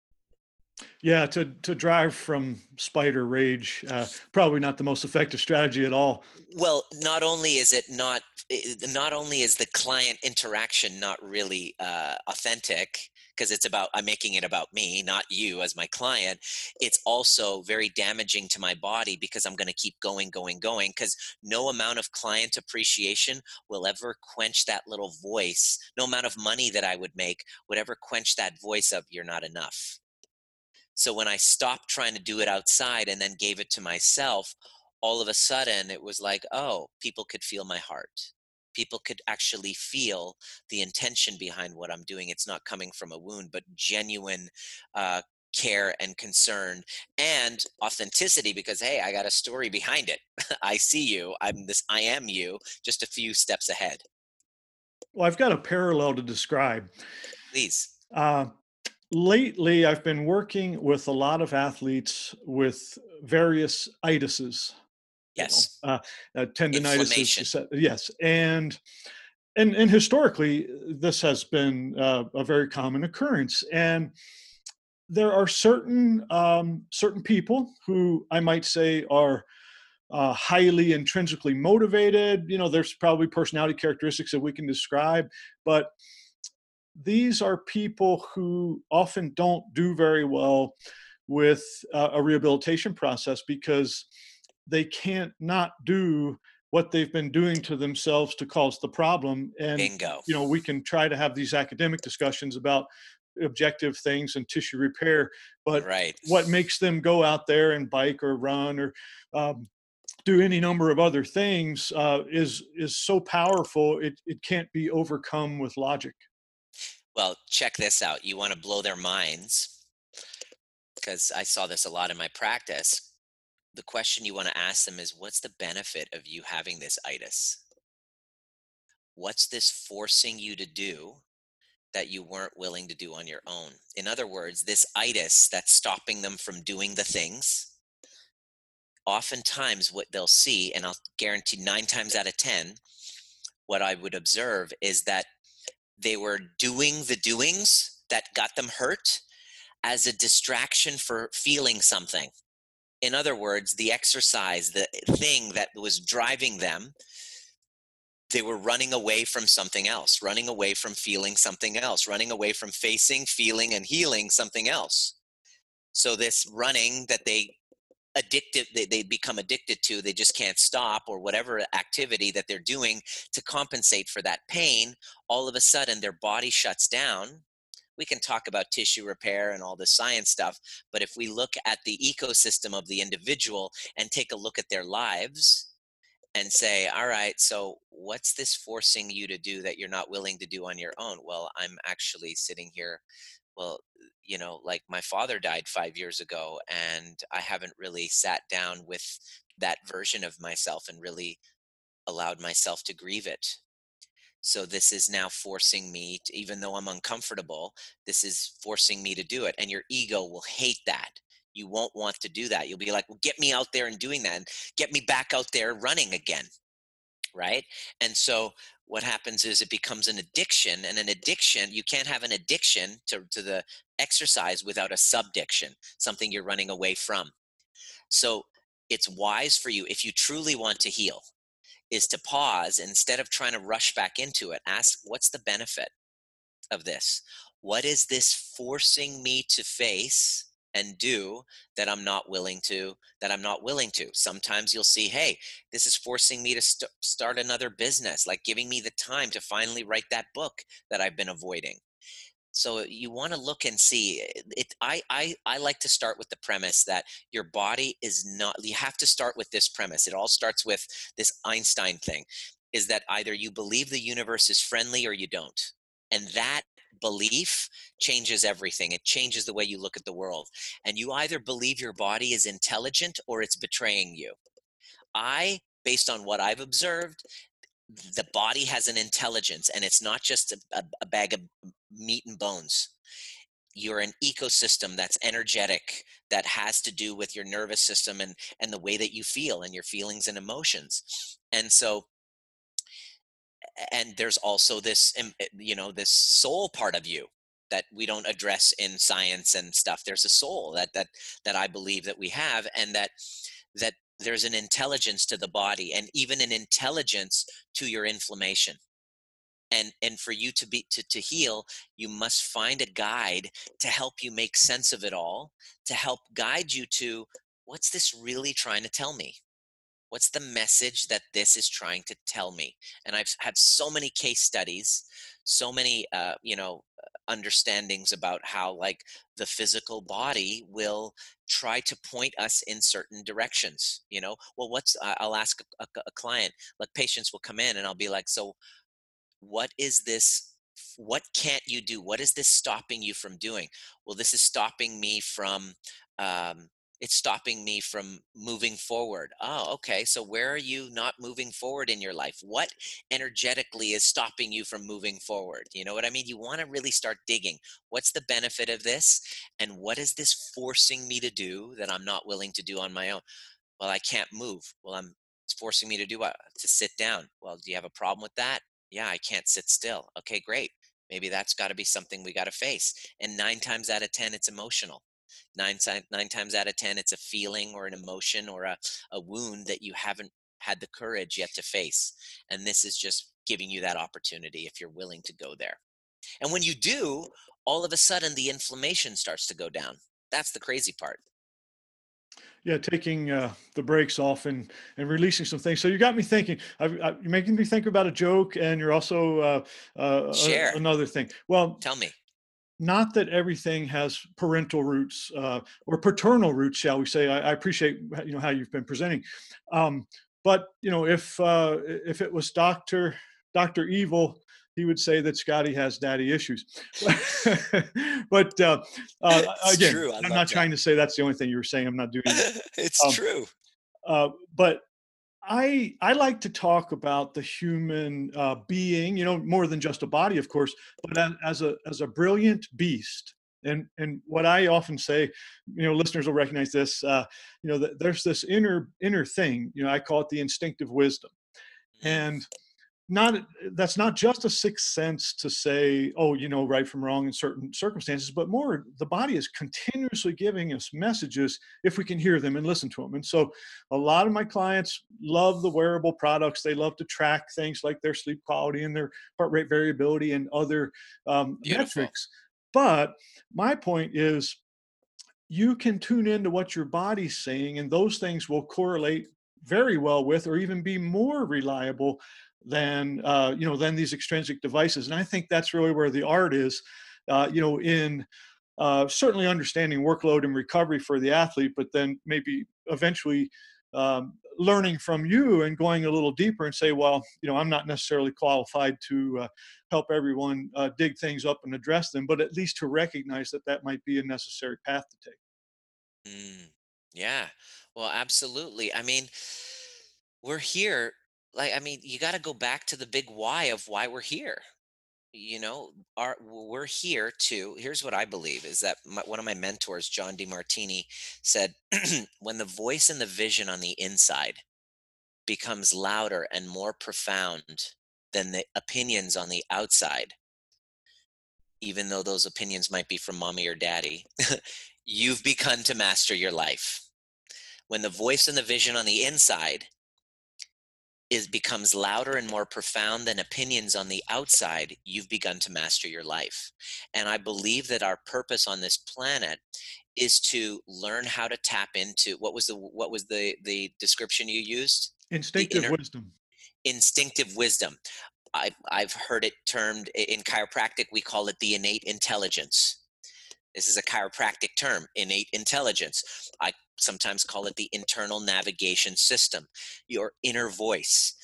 Yeah, to drive from spite or rage, probably not the most effective strategy at all. Well, not only is it not, not only is the client interaction not really authentic, because it's about, I'm making it about me, not you as my client. It's also very damaging to my body, because I'm going to keep going, going, going. Because no amount of client appreciation will ever quench that little voice. No amount of money that I would make would ever quench that voice of "you're not enough." So when I stopped trying to do it outside and then gave it to myself, all of a sudden it was like, oh, people could feel my heart. People could actually feel the intention behind what I'm doing. It's not coming from a wound, but genuine uh, care and concern and authenticity, because, hey, I got a story behind it. I see you. I am you, just a few steps ahead. Well, I've got a parallel to describe. Please. Uh, Lately, I've been working with a lot of athletes with various itises, you know, Yes. tendinitis is Inflammation. just yes, and historically, this has been a very common occurrence, and there are certain people who I might say are highly intrinsically motivated. You know, there's probably personality characteristics that we can describe, but these are people who often don't do very well with a rehabilitation process because they can't not do what they've been doing to themselves to cause the problem. And Bingo. you know, we can try to have these academic discussions about objective things and tissue repair, but Right. what makes them go out there and bike or run or um, do any number of other things is so powerful it can't be overcome with logic. Well, check this out. You want to blow their minds, because I saw this a lot in my practice. The question you want to ask them is, what's the benefit of you having this itis? What's this forcing you to do that you weren't willing to do on your own? In other words, this itis that's stopping them from doing the things, oftentimes what they'll see, and I'll guarantee 9 times out of 10, what I would observe is that they were doing the doings that got them hurt as a distraction for feeling something. In other words, the exercise, the thing that was driving them, they were running away from something else, running away from feeling something else, running away from facing, feeling, and healing something else. So this running that they become addicted to, they just can't stop, or whatever activity that they're doing to compensate for that pain, all of a sudden their body shuts down. We can talk about tissue repair and all the science stuff, but if we look at the ecosystem of the individual and take a look at their lives and say, all right, so what's this forcing you to do that you're not willing to do on your own? Well, I'm actually sitting here. Well, like my father died 5 years ago, and I haven't really sat down with that version of myself and really allowed myself to grieve it. So this is now forcing me to, even though I'm uncomfortable, this is forcing me to do it. And your ego will hate that. You won't want to do that. You'll be like, well, get me out there and doing that, and get me back out there running again. Right. And so what happens is it becomes an addiction, and an addiction, you can't have an addiction to the exercise without a subdiction, something you're running away from. So it's wise for you, if you truly want to heal, is to pause instead of trying to rush back into it. Ask, what's the benefit of this? What is this forcing me to face and do that I'm not willing to? Sometimes you'll see, hey, this is forcing me to start another business, like giving me the time to finally write that book that I've been avoiding. So you want to look and see it. I like to start with the premise that your body is not, you have to start with this premise. It all starts with this Einstein thing, is that either you believe the universe is friendly or you don't. And that belief changes everything. It changes the way you look at the world. And you either believe your body is intelligent or it's betraying you. Based on what I've observed, the body has an intelligence, and it's not just a bag of meat and bones. you're an ecosystem that's energetic, that has to do with your nervous system and the way that you feel and your feelings and emotions. And so, and there's also this this soul part of you that we don't address in science and stuff. There's a soul that I believe that we have, and that there's an intelligence to the body, and even an intelligence to your inflammation. And for you to heal, you must find a guide to help you make sense of it all, to help guide you to, what's this really trying to tell me? What's the message that this is trying to tell me? And I've had so many case studies, so many understandings about how, like, the physical body will try to point us in certain directions. Well, I'll ask a client, like, patients will come in and I'll be like, so what is this? What can't you do? What is this stopping you from doing? Well, this is stopping me from um, it's stopping me from moving forward. Oh, okay. So where are you not moving forward in your life? What energetically is stopping you from moving forward? You know what I mean? You want to really start digging. What's the benefit of this? And what is this forcing me to do that I'm not willing to do on my own? Well, I can't move. Well, it's forcing me to do what? To sit down. Well, do you have a problem with that? Yeah, I can't sit still. Okay, great. Maybe that's got to be something we got to face. And 9 times out of 10, it's emotional. Nine times out of 10, it's a feeling or an emotion or a wound that you haven't had the courage yet to face. And this is just giving you that opportunity if you're willing to go there. And when you do, all of a sudden the inflammation starts to go down. That's the crazy part. Yeah, taking the brakes off and releasing some things. So you got me thinking. You're making me think about a joke, and you're also Share. another thing. Well, Tell me. not that everything has parental roots or paternal roots, shall we say. I appreciate how you've been presenting, um, but if it was Doctor Evil, he would say that Scotty has daddy issues. But It's again, true. I I'm love not that. trying to say that's the only thing you were saying. I'm not doing that. It's Um, true. but I like to talk about the human being, more than just a body, of course, but as a brilliant beast. And what I often say, listeners will recognize this. That there's this inner thing. I call it the instinctive wisdom, Mm, and not that's not just a sixth sense to say, oh, right from wrong in certain circumstances, but more the body is continuously giving us messages if we can hear them and listen to them. And so a lot of my clients love the wearable products. They love to track things like their sleep quality and their heart rate variability and other beautiful. metrics. But my point is, you can tune into what your body's saying, and those things will correlate very well with, or even be more reliable than these extrinsic devices. And I think that's really where the art is, in certainly understanding workload and recovery for the athlete, but then maybe eventually learning from you and going a little deeper and say, well, I'm not necessarily qualified to help everyone dig things up and address them, but at least to recognize that that might be a necessary path to take. Mm, yeah. Well, absolutely. I mean, we're here. Like, I mean, you got to go back to the big why of why we're here. We're here to. Here's what I believe is that one of my mentors, John DeMartini, said, when the voice and the vision on the inside becomes louder and more profound than the opinions on the outside, even though those opinions might be from mommy or daddy, you've begun to master your life. When the voice and the vision on the inside is becomes louder and more profound than opinions on the outside, you've begun to master your life. And I believe that our purpose on this planet is to learn how to tap into, what was the description you used? The Instinctive inner wisdom. instinctive wisdom. I've heard it termed in chiropractic, we call it the innate intelligence. This is a chiropractic term, innate intelligence. I sometimes call it the internal navigation system, your inner voice.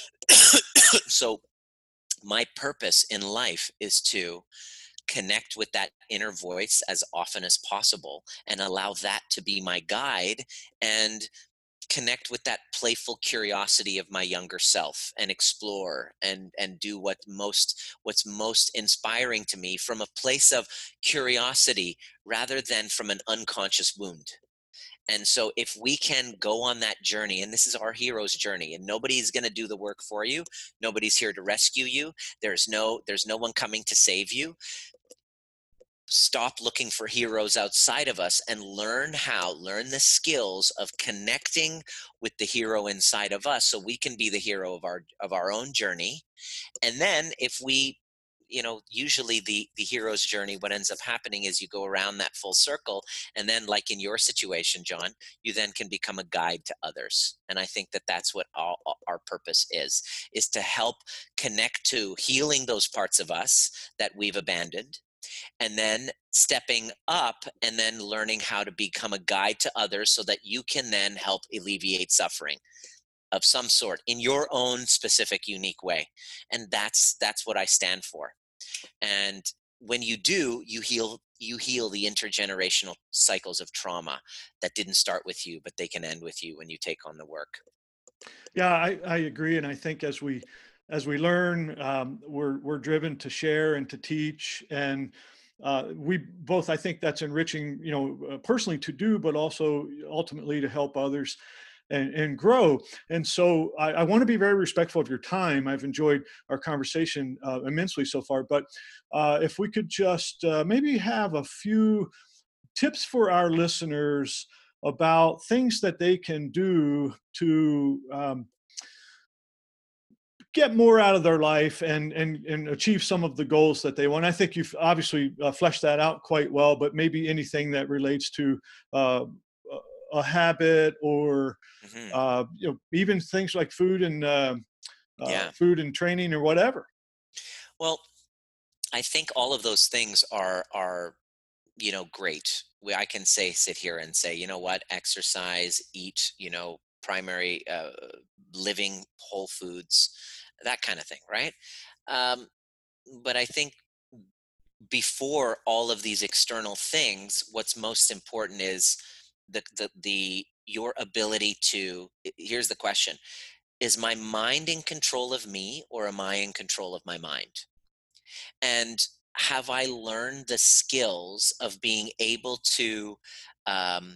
So, my purpose in life is to connect with that inner voice as often as possible and allow that to be my guide and connect with that playful curiosity of my younger self and explore and do what's most inspiring to me from a place of curiosity rather than from an unconscious wound. And so if we can go on that journey, and this is our hero's journey, and nobody's going to do the work for you, nobody's here to rescue you, there's no one coming to save you. Stop looking for heroes outside of us and learn the skills of connecting with the hero inside of us so we can be the hero of our own journey. And then if we, usually the hero's journey, what ends up happening is you go around that full circle, and then, like in your situation, John, you then can become a guide to others. And I think that that's what our purpose is to help connect to healing those parts of us that we've abandoned, and then stepping up and then learning how to become a guide to others so that you can then help alleviate suffering of some sort in your own specific unique way. And that's what I stand for. And when you do, you heal the intergenerational cycles of trauma that didn't start with you, but they can end with you when you take on the work. Yeah, I agree, and I think as we learn, we're driven to share and to teach, and we both, I think that's enriching, personally to do, but also ultimately to help others and grow. And so I want to be very respectful of your time. I've enjoyed our conversation immensely so far, but if we could just maybe have a few tips for our listeners about things that they can do to get more out of their life and achieve some of the goals that they want. I think you've obviously fleshed that out quite well, but maybe anything that relates to uh, a habit or Hmm. even things like Yeah. food and training or whatever. Well, I think all of those things are great. I can sit here and say, you know what, exercise, eat, primary living whole foods, that kind of thing, right? Um, but I think before all of these external things, what's most important is the your ability to. Here's the question: is my mind in control of me, or am I in control of my mind? And have I learned the skills of being able to um,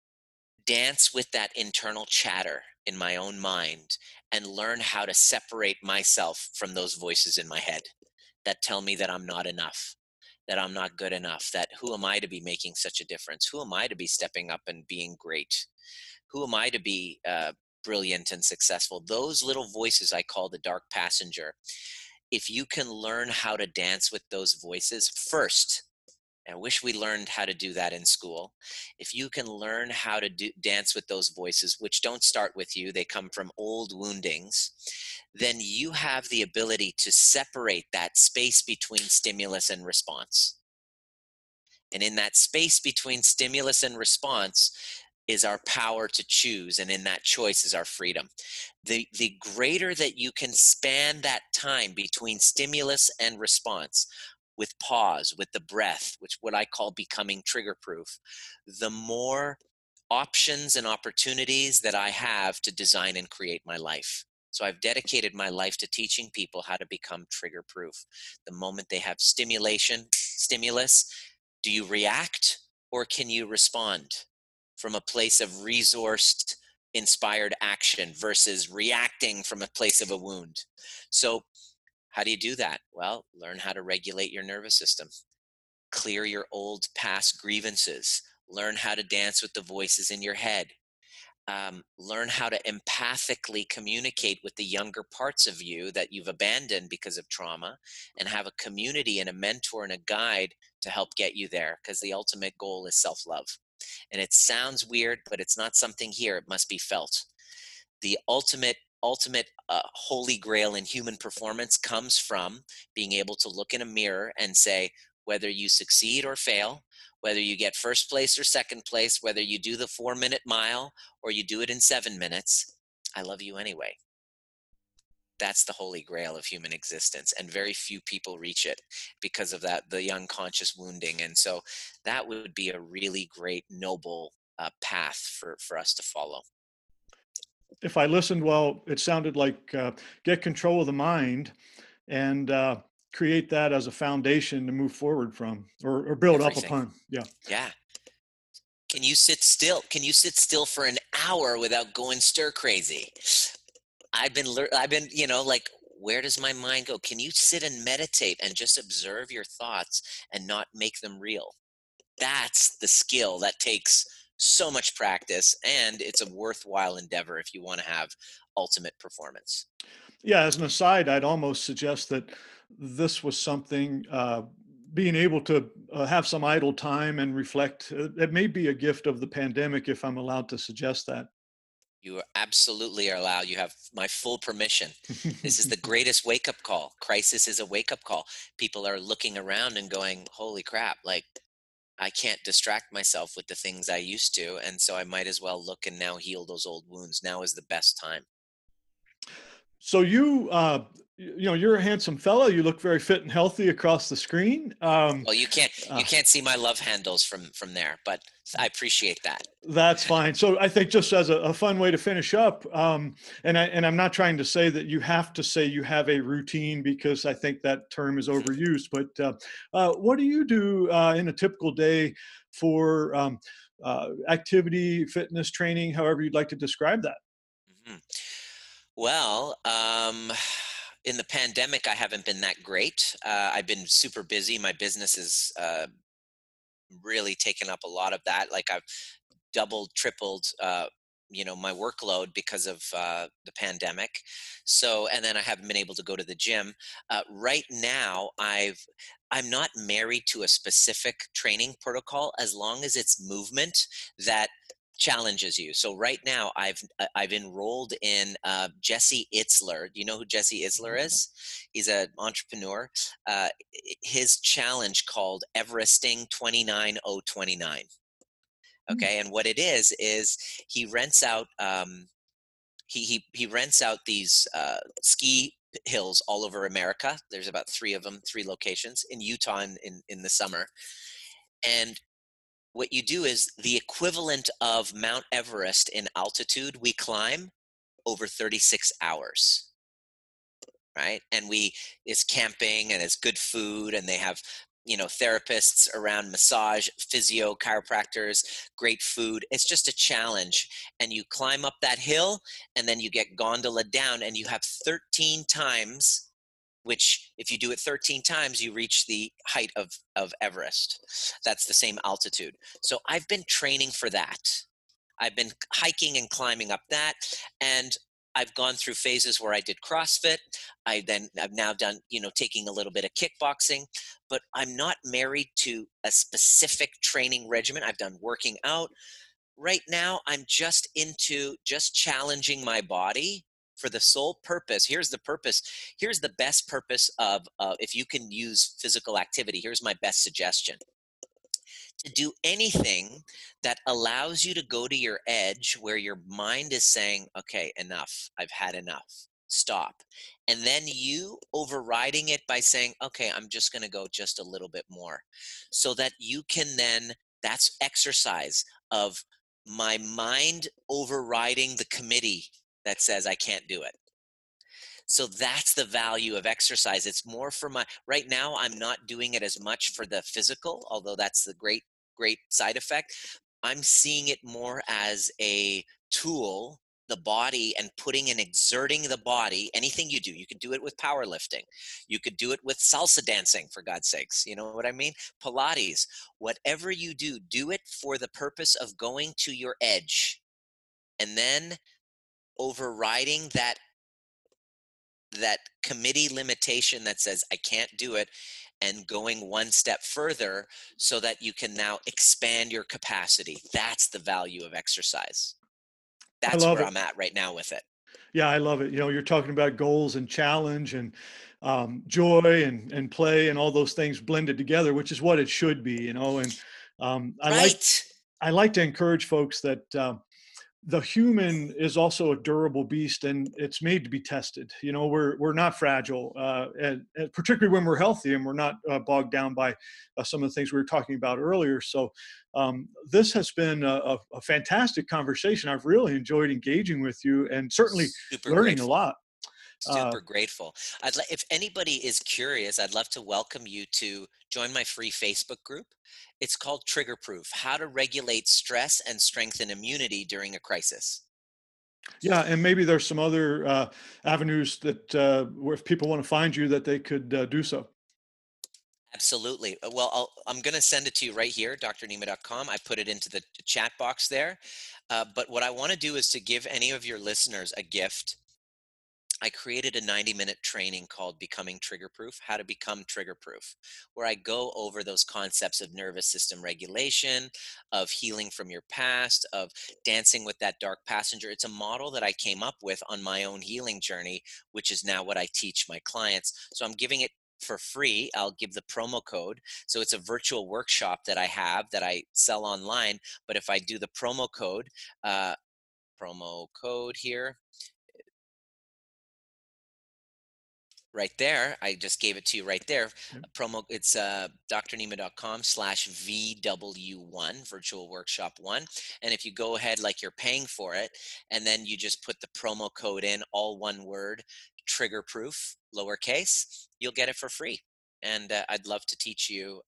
dance with that internal chatter in my own mind and learn how to separate myself from those voices in my head that tell me that I'm not enough, that I'm not good enough, that who am I to be making such a difference? Who am I to be stepping up and being great? Who am I to be brilliant and successful? Those little voices I call the dark passenger. If you can learn how to dance with those voices first, I wish we learned how to do that in school. If you can learn how to dance with those voices, which don't start with you, they come from old woundings, then you have the ability to separate that space between stimulus and response. And in that space between stimulus and response is our power to choose. And in that choice is our freedom. The greater that you can span that time between stimulus and response, with pause, with the breath, which what I call becoming trigger proof, the more options and opportunities that I have to design and create my life. So I've dedicated my life to teaching people how to become trigger proof. The moment they have stimulus, do you react or can you respond from a place of resourced, inspired action versus reacting from a place of a wound? So, how do you do that? Well, learn how to regulate your nervous system, clear your old past grievances, learn how to dance with the voices in your head, learn how to empathically communicate with the younger parts of you that you've abandoned because of trauma, and have a community and a mentor and a guide to help get you there, because the ultimate goal is self-love. And it sounds weird, but it's not something here, it must be felt. The ultimate holy grail in human performance comes from being able to look in a mirror and say, whether you succeed or fail, whether you get first place or second place, whether you do the 4-minute mile or you do it in 7 minutes, I love you anyway. That's the holy grail of human existence, and very few people reach it because of that, the unconscious wounding. And so that would be a really great noble path for us to follow. if I listened well, it sounded like get control of the mind and create that as a foundation to move forward from or build up Everything. upon. Yeah. Yeah. Can you sit still? Can you sit still for an hour without going stir crazy? I've been, like, where does my mind go? Can you sit and meditate and just observe your thoughts and not make them real? That's the skill that takes so much practice, and it's a worthwhile endeavor if you want to have ultimate performance. Yeah, as an aside, I'd almost suggest that this was something, being able to have some idle time and reflect. It may be a gift of the pandemic, if I'm allowed to suggest that. You absolutely are allowed. You have my full permission. This is the greatest wake up call. Crisis is a wake up call. People are looking around and going, holy crap, like, I can't distract myself with the things I used to. And so I might as well look and now heal those old wounds. Now is the best time. So you're a handsome fellow. You look very fit and healthy across the screen. Well, you Uh, can't see my love handles from there, but I appreciate that. That's fine. So I think just as a fun way to finish up, and I'm not trying to say that you have to say you have a routine because I think that term is Mhm, overused. But what do you do in a typical day for activity, fitness training, however you'd like to describe that? mhm. Well, in the pandemic, I haven't been that great. I've been super busy. My business is really taken up a lot of that. Like, I've doubled, tripled, my workload because of the pandemic. So, and then I haven't been able to go to the gym. Right now, I'm not married to a specific training protocol as long as it's movement that challenges you. So right now, I've enrolled in Jesse Itzler. Do you know who Jesse Itzler is? He's an entrepreneur. His challenge called Everesting 29029. Hmm. Okay, and what it is he rents out he rents out these ski hills all over America. There's about three of them, three locations in Utah in the summer. And what you do is the equivalent of Mount Everest in altitude, we climb over 36 hours, right? And we it's camping and it's good food, and they have therapists around, massage, physio, chiropractors, great food. It's just a challenge, and you climb up that hill, and then you get gondola down, and you have 13 times, which if you do it 13 times, you reach the height of Everest. That's the same altitude. So I've been training for that. I've been hiking and climbing up that, and I've gone through phases where I did CrossFit. I've now done, taking a little bit of kickboxing, but I'm not married to a specific training regimen. I've done working out. Right now, I'm just into just challenging my body for the sole purpose. Here's the purpose. Here's the best purpose of if you can use physical activity. Here's my best suggestion: to do anything that allows you to go to your edge where your mind is saying, okay, enough, I've had enough, stop. And then you overriding it by saying, okay, I'm just going to go just a little bit more. So that you can then, that's exercise of my mind overriding the committee that says I can't do it. So that's the value of exercise. It's more for my right now, I'm not doing it as much for the physical, although that's the great side effect. I'm seeing it more as a tool, the body, and putting and exerting the body. Anything you do, you could do it with powerlifting. You could do it with salsa dancing, for God's sakes. You know what I mean? Pilates. Whatever you do it for the purpose of going to your edge, and then overriding that committee limitation that says I can't do it, and going one step further so that you can now expand your capacity. That's the value of exercise. I That's love where it. I'm at right now with it. Yeah, I love it. You're talking about goals and challenge and joy and play and all those things blended together, which is what it should be. And um, I like Right. I like to encourage folks that the human is also a durable beast, and it's made to be tested. We're not fragile, and particularly when we're healthy and we're not bogged down by some of the things we were talking about earlier. So this has been a fantastic conversation. I've really enjoyed engaging with you and certainly Super learning a grateful. lot. Uh, Super grateful. If anybody is curious, I'd love to welcome you to join my free Facebook group. It's called Trigger Proof: How to Regulate Stress and Strengthen Immunity During a Crisis. yeah, and maybe there's some other avenues that where if people want to find you, that they could do so. Absolutely. Well, I'm going to send it to you right here, drnema.com. I put it into the chat box there. But what I want to do is to give any of your listeners a gift. I created a 90-minute training called Becoming Trigger Proof: How to Become Trigger Proof, where I go over those concepts of nervous system regulation, of healing from your past, of dancing with that dark passenger. It's a model that I came up with on my own healing journey, which is now what I teach my clients. So I'm giving it for free. I'll give the promo code. So it's a virtual workshop that I have that I sell online. But if I do the promo code here, right there, I just gave it to you right there. Okay. Promo, it's drnema.com/VW1, virtual workshop 1. And if you go ahead like you're paying for it, and then you just put the promo code in, all one word, trigger proof, lowercase, you'll get it for free. And I'd love to teach you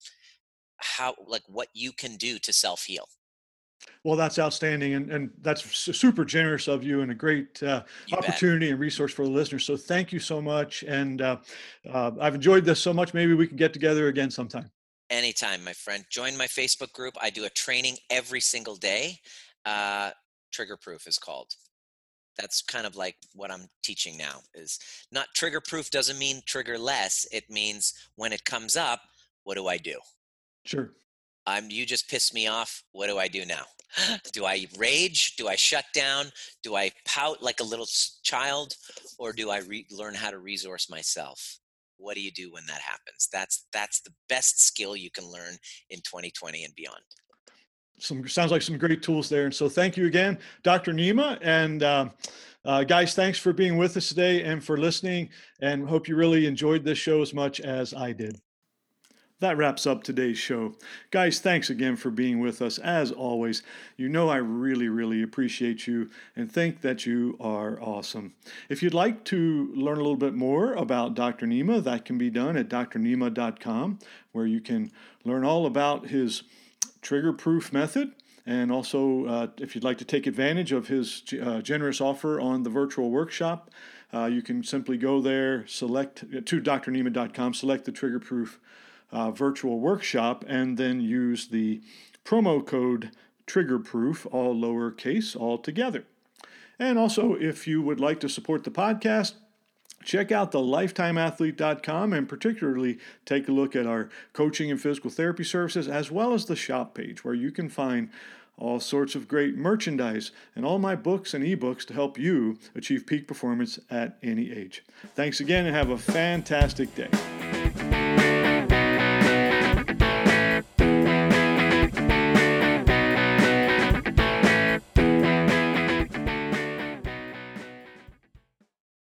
what you can do to self-heal. Well, that's outstanding, and that's super generous of you, and a great You bet. opportunity and resource for the listeners. So thank you so much, and I've enjoyed this so much. Maybe we can get together again sometime. Anytime, my friend. Join my Facebook group. I do a training every single day. Uh, Trigger Proof is called. That's kind of like what I'm teaching now. Is not trigger proof doesn't mean trigger less. It means when it comes up, what do I do? Sure. You just pissed me off. What do I do now? Do I rage? Do I shut down? Do I pout like a little child? Or do I learn how to resource myself? What do you do when that happens? That's the best skill you can learn in 2020 and beyond. Some sounds like some great tools there. And so thank you again, Dr. Nima. And guys, thanks for being with us today and for listening. And hope you really enjoyed this show as much as I did. That wraps up today's show. Guys, thanks again for being with us. As always, you know I really, really appreciate you and think that you are awesome. If you'd like to learn a little bit more about Dr. Nima, that can be done at drnema.com, where you can learn all about his trigger proof method. And also, if you'd like to take advantage of his generous offer on the virtual workshop, you can simply go there, select to drnema.com, select the trigger proof virtual workshop, and then use the promo code TRIGGERPROOF, all lowercase, all together. And also, if you would like to support the podcast, check out the lifetimeathlete.com and particularly take a look at our coaching and physical therapy services, as well as the shop page, where you can find all sorts of great merchandise and all my books and ebooks to help you achieve peak performance at any age. Thanks again and have a fantastic day.